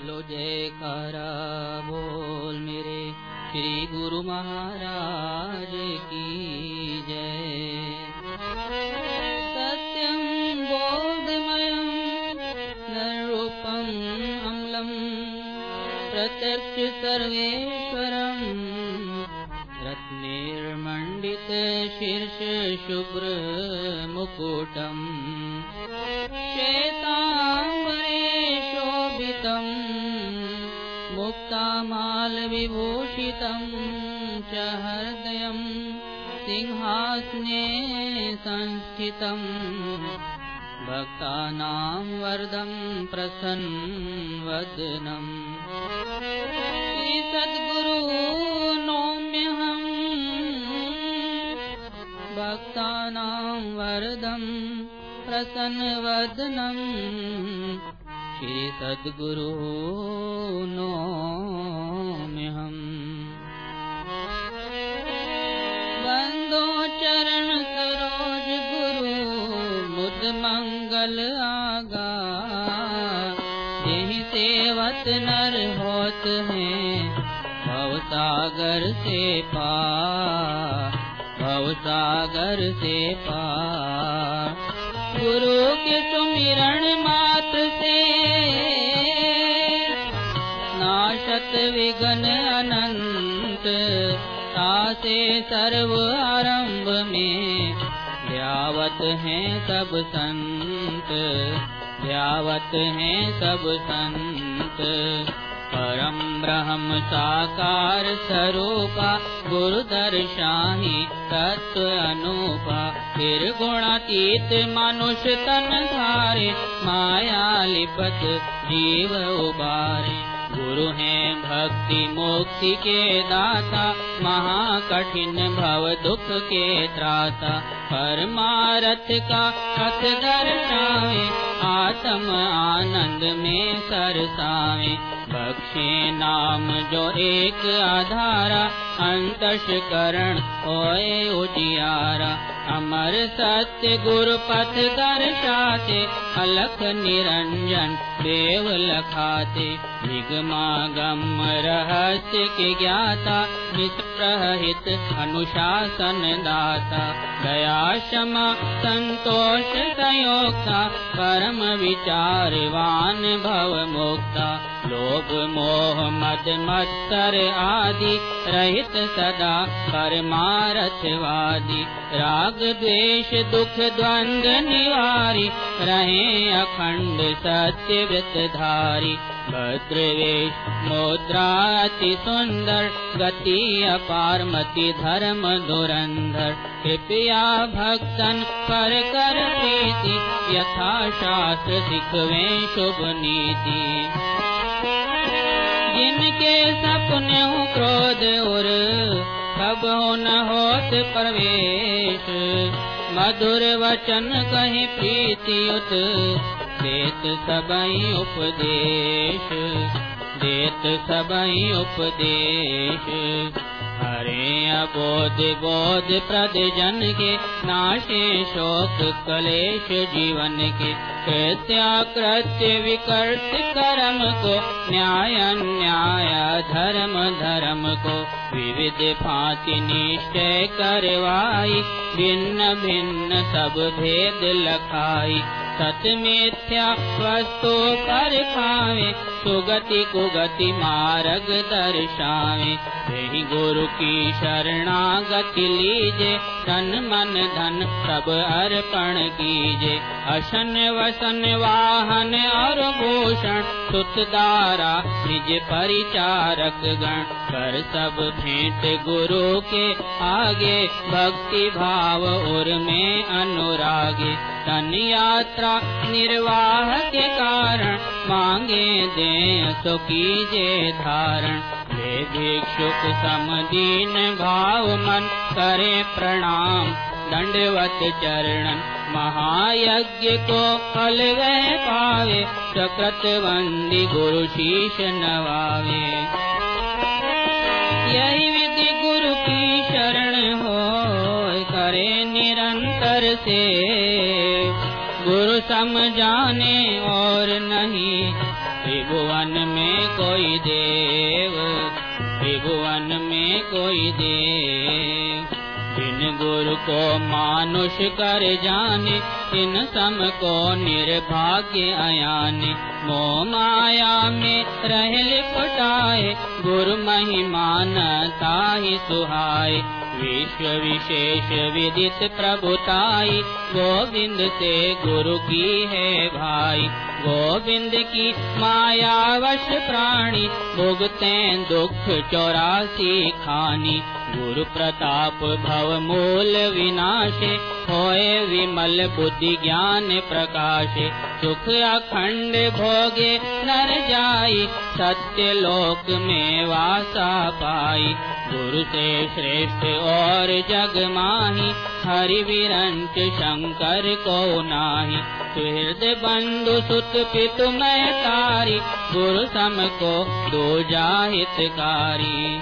बोलो जयकारा बोल मेरे श्री गुरु महाराज की जय। सत्यं बोधमयं नरूपं अम्लं प्रत्यक्ष सर्वेश्वरं रत्नैर्मण्डित शीर्ष शुभ्र मुकुटम् श्वेतांबरे शोभितं मुक्तामालविभूषितं च हृदयं सिंहासने संस्थितं भक्तानां वरदं प्रसन्नवदनम्। श्री सद्गुरु नौम्यहं भक्तानां वरदं प्रसन्नवदनम्। श्री सद्गुरु नौम्यहम्। बंदो चरण सरोज गुरु मुद मंगल आगा। यही सेवत नर होत हैं भवसागर से पार, भवसागर से पार। गुरु के सुमिरण मात्र से नाशत विघ्न अनंत। तासे सर्व आरंभ में ध्यावत हैं सब संत, ध्यावत हैं सब संत। परम ब्रह्म साकार स्वरूपा गुरु दर्शाहि तत्व अनूपा। निर्गुणातीत मनुष्य तन धारे माया लिपत जीव उबारे। गुरु हैं भक्ति मुक्ति के दाता महाकठिन भव दुख के त्राता। परमारथ का पथ दर्शावे आत्म आनंद में सरसावे। बख्शे नाम जो एक आधारा अंतःकरण होए उजियारा। अमर सत्य गुरु पथ दर्शाते अलख निरंजन देव लखाते। निगमागम रहस्य के ज्ञाता निष्प्रहित अनुशासन दाता। दया क्षमा संतोष संयोक्ता परम विचारवान भव मुक्ता। लोभ मोह मद मत्सर आदि रहित सदा परमार्थवादी। राग द्वेष दुख द्वंद्व निवारी रहे अखंड सत्य व्रतधारी। भद्रवेश मुद्रा अति सुंदर गति अपार मति धर्म धुरंधर। कृपया भक्तन पर कर प्रीति यथा शास्त्र सिखवे शुभ नीति। जिनके सपने क्रोध उर कब न होत प्रवेश। मधुर वचन कहीं प्रीति उत देत सबई उपदेश, देत सबई उपदेश। हरे अबोध बोध प्रद जन के नाशे शोक कलेश जीवन के। कृत्याकृत्य विकृत कर्म को न्याय अन्याय धर्म धर्म को। विविध भांति निश्चय करवाई भिन्न भिन्न सब भेद लखाई। सत मिथ्या वस्तु पर खावे सुगति कुगति मार्ग दर्शावे। यही गुरु की शरणागति लीजे तन मन धन सब अर्पण कीजे। अशन वसन वाहन और भूषण सुत दारा निज परिचारक गण। कर सब भेंट गुरु के आगे भक्ति भाव और में अनुरागे। तन यात्रा निर्वाह के कारण मांगे दे सो कीजे धारण। ले भिक्षुक समदीन भाव मन करे प्रणाम दंडवत चरणन। महायज्ञ को फल वह पावे सकृत वंदी गुरु शीश नवावे। यही विधि गुरु की शरण हो करे निरंतर से। गुरु सम जाने और नहीं त्रिभुवन में कोई देव, त्रिभुवन में कोई देव। बिन गुरु को मानुष कर जाने, इन सम को निर्भाग्य अयाने। मोह माया में रह लिपटाए, गुरु महिमा न ताहि सुहाए। विश्व विशेष विदित प्रभुताई, गोविंद से गुरु की है भाई। गोविंद की माया वश प्राणी, भुगते दुख 84 खानी। गुरु प्रताप भव मूल विनाशे, होए विमल बुद्धि ज्ञान प्रकाशे। सुख अखंड भोगे नर जाई, सत्य लोक में वासा पाई। गुरु से श्रेष्ठ और जग माही, हरि विरंच शंकर को नाही। सुहृद बंधु सुत पितु मैं तारी, गुरु सम को दो जाहितकारी।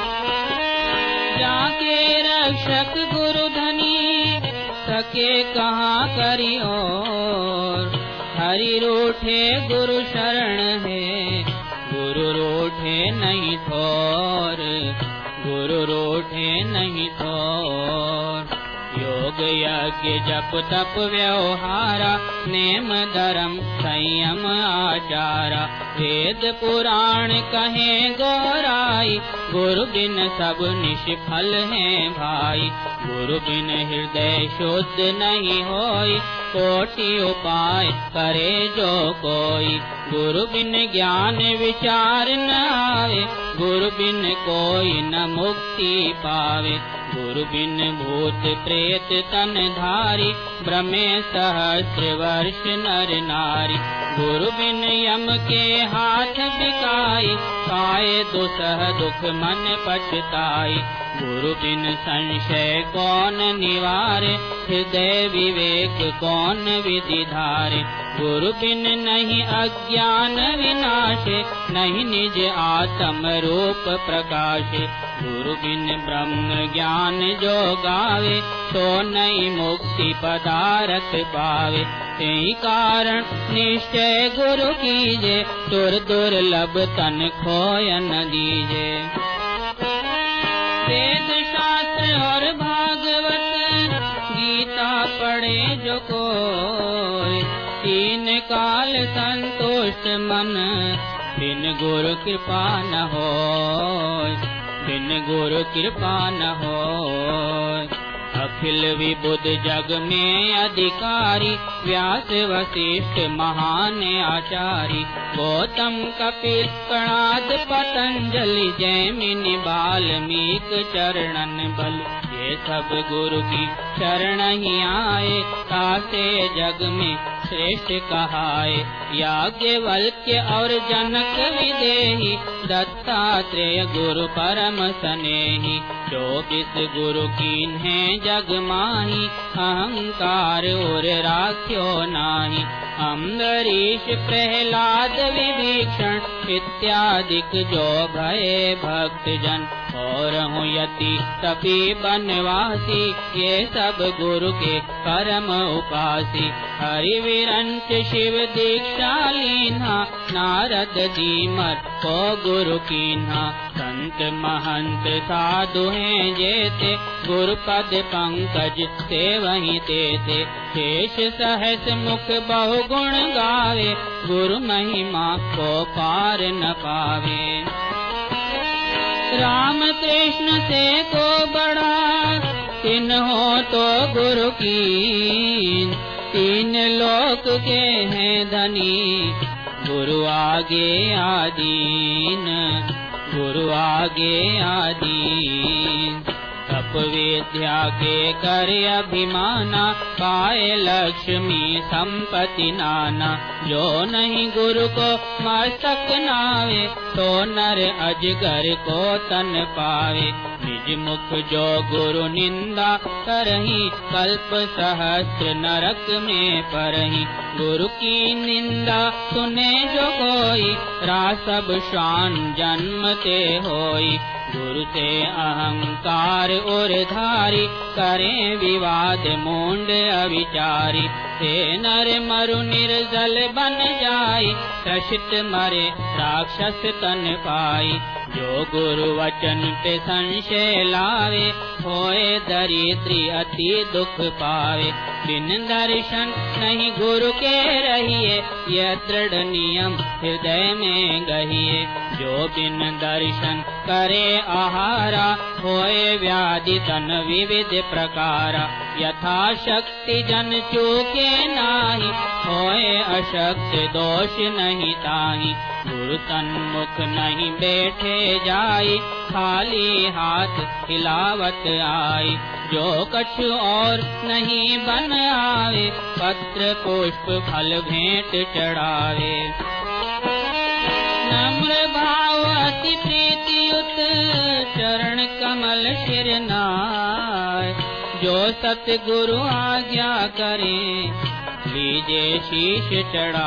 जाके रक्षक गुरु धनी, सके कहाँ करी और। हरि रूठे गुरु शरण है, गुरु रूठे नहीं थोर, गुरु रूठे नहीं थोर। योग यज्ञ जप तप व्यवहारा, नेम धर्म संयम आचारा। वेद पुराण कहे गौराई, गुरु बिन सब निष्फल हैं भाई। गुरु बिन हृदय शुद्ध नहीं होई, कोटि उपाय करे जो कोई। गुरु बिन ज्ञान विचार न आवे, गुरु बिन कोई न मुक्ति पावे। गुरु बिन भूत प्रेत तन धारी, भ्रमे सहस्र वर्ष नर नारी। गुरु बिन यम के हाथ बिकाई, पाए दुसह दुख मन पछताई। गुरु बिन संशय कौन निवारे, हृदय विवेक कौन विधि धारे। गुरु बिन नहीं अज्ञान विनाशे, नहीं निज आत्म रूप प्रकाशे। गुरु बिन ब्रह्म ज्ञान जो गावे, तो नहीं मुक्ति पदारथ पावे। तेहि कारण निश्चय गुरु कीजे, तुर दुर्लभ तन खोय न दीजे। वेद शास्त्र और भागवत, गीता पढ़े जो कोई। तीन काल संतुष्ट मन, बिन गुरु कृपा न होय, बिन गुरु कृपा न होय। अखिल विबुध जग में अधिकारी, व्यास वशिष्ठ महान आचारी। गौतम कपिल कणाद पतंजलि, जैमिनि वाल्मीक चरणन बल। ये सब गुरु की शरण ही आए, तासे जग में श्रेष्ठ कहाए। याज्ञवल्क्य और जनक विदेही, दत्तात्रेय गुरु परम सनेही। 24 गुरु कीन्हे जग माही, अहंकार और राख्यो नाही। अम्बरीश प्रहलाद विभीषण, इत्यादिक जो भये भक्त जन। और हूँ यति तपी बनवासी, ये सब गुरु के परम उपासी। हरि विरंच शिव दीक्षा लीन्हा, नारद दीमर को गुरु कीन्हा। संत महंत साधु हैं जेते, गुरु पद पंकज से वहीं देते। शेष सहस मुख बहु गुण गावे, गुरु महिमा को पार न पावे। राम कृष्ण से को बड़ा, तिन हो तो गुरु की। तीन लोक के हैं धनी, गुरु आगे आदीन, गुरु आगे आदीन। तप विद्या के कर अभिमाना, पाए लक्ष्मी संपत्ति नाना। जो नहीं गुरु को मस्तक नावे, तो नर अजगर को तन पावे। निज मुख जो गुरु निंदा करही, कल्प सहस्र नरक में परही। गुरु की निंदा सुने जो कोई, रासब शान जन्मते होई। गुरु से अहंकार और धारी, करें विवाद मूंड अविचारी। हे नर मरु निर्जल बन जाई, त्रसित मरे राक्षस तन पाई। जो गुरु वचन पे संशय लावे, होए दरिद्री अति दुख पावे। बिन दर्शन नहीं गुरु के रहिए, यह दृढ़ नियम हृदय में गहिए। जो बिन दर्शन करे आहारा, होए व्याधि तन विविध प्रकारा। यथा शक्ति जन चूके नाही, होए अशक्ति दोष नहीं ताही। गुरु सन्मुख नहीं बैठे जाई, खाली हाथ हिलावत आई। जो कछु और नहीं बन आवे, पत्र पुष्प फल भेंट चढ़ावे। नम्र भाव अति प्रीतियुत, चरण कमल शिर नाय। जो सतगुरु आज्ञा करे, लीजे शीश चढ़ा,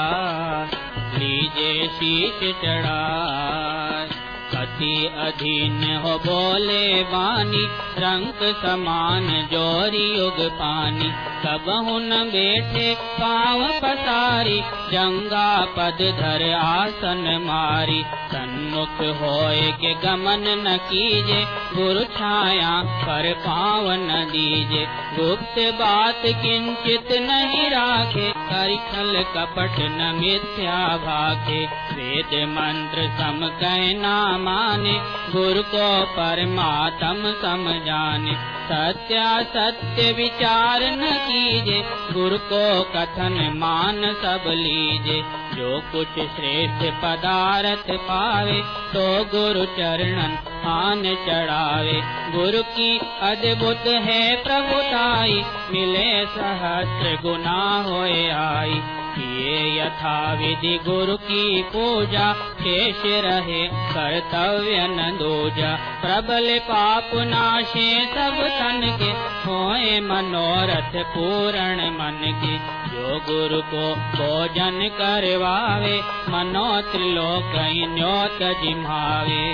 लीजे शीश चढ़ा। अति अधीन हो बोले वाणी, रंक समान जोरी युग पानी। सबहु न बैठे पाँव पसारी, जंगा पद धर आसन मारी। सन्मुख होए के गमन न कीजे, गुरु छाया पर पाँव न दीजे। गुप्त बात किंचित नहीं राखे, करि छल कपट न मिथ्या भाखे। वेद मंत्र सम कहना माने, गुरु को परमात्म समझाने। सत्य विचार न कीजे, गुरु को कथन मान सब लीजे। जो कुछ श्रेष्ठ पदार्थ पावे, तो गुरु चरणन आन चढ़ावे। गुरु की अद्भुत है प्रभुताई, मिले सहस्र गुना होए आई। किए यथा विधि गुरु की पूजा, शेष रहे कर्तव्य न दूजा। प्रबल पाप नाशे सब तन के, होए मनोरथ पूर्ण मन के। जो गुरु को भोजन करवावे, मनो त्रिलोक न्योत जिम्हावे।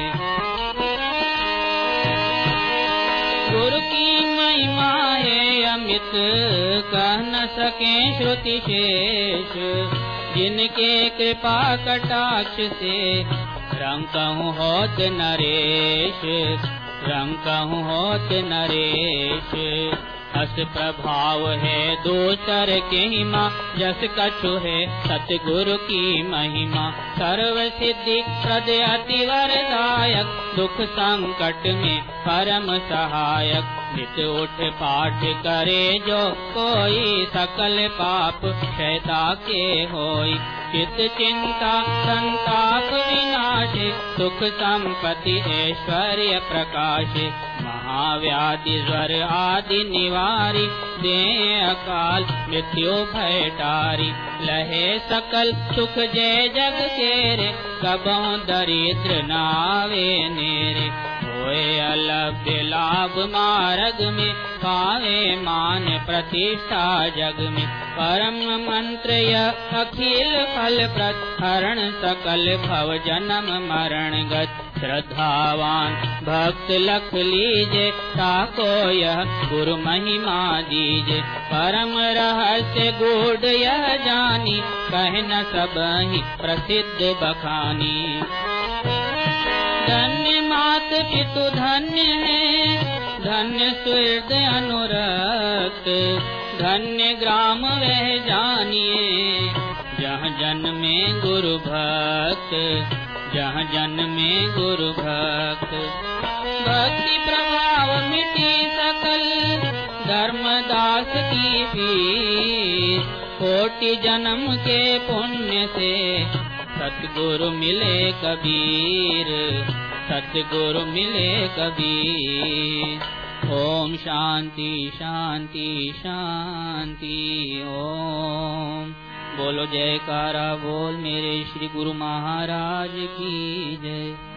गुरु की महिमा है अमित, कह न सके श्रुति शेष। जिनके कृपा कटाक्ष से, रंकहु होत नरेश, रंकहु होत नरेश। अस प्रभाव है दूसर के हिमा, जस कछु है सतगुरु की महिमा। सर्व सिद्धि प्रद अति वरदायक, दुख संकट में परम सहायक। नित उठ पाठ करे जो कोई, सकल पाप क्षयता के होई। चित चिंता संताप विनाशे, सुख संपत्ति ऐश्वर्य प्रकाशे। महाव्याधि ज्वर आदि निवारी, दे अकाल मृत्यु भय टारी। लहे सकल सुख जय जग केरे, कबहु दरिद्र नावे नेरे। होए अलभ्य लाभ मार्ग में, पावे मान प्रतिष्ठा जग में। परम मंत्र यह अखिल फल प्रद, हरण सकल भव जन्म मरण गत। श्रद्धावान भक्त लख लीजे, ताको यह गुरु महिमा दीजे। परम रहस्य गूढ़ यह जानी, कह न सबहि प्रसिद्ध बखानी। धन्य मात पितु धन्य है, धन्य सुहृद अनुरक्त। धन्य ग्राम वह जानिए, जहाँ जन्मे गुरु भक्त, जहाँ जन्मे गुरु भक्त। भक्ति प्रभाव मिटी सकल, धर्मदास की फीस। कोटि जन्म के पुण्य से, सतगुरु मिले कबीर, सतगुरु मिले कबीर। ओम शांति शांति शांति ओम। बोलो जयकारा बोल मेरे श्री गुरु महाराज की जय।